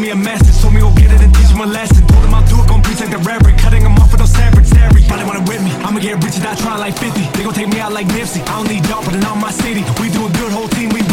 me a message, told me go get it and teach him a lesson. Told him I'll do it, gon' preach like the reverend. Cutting him off with no savage. Probably wanna with me, I'ma get rich and not trying like 50. They gon' take me out like Nipsey. I don't need y'all, but it's not my city. We doing good, whole team, we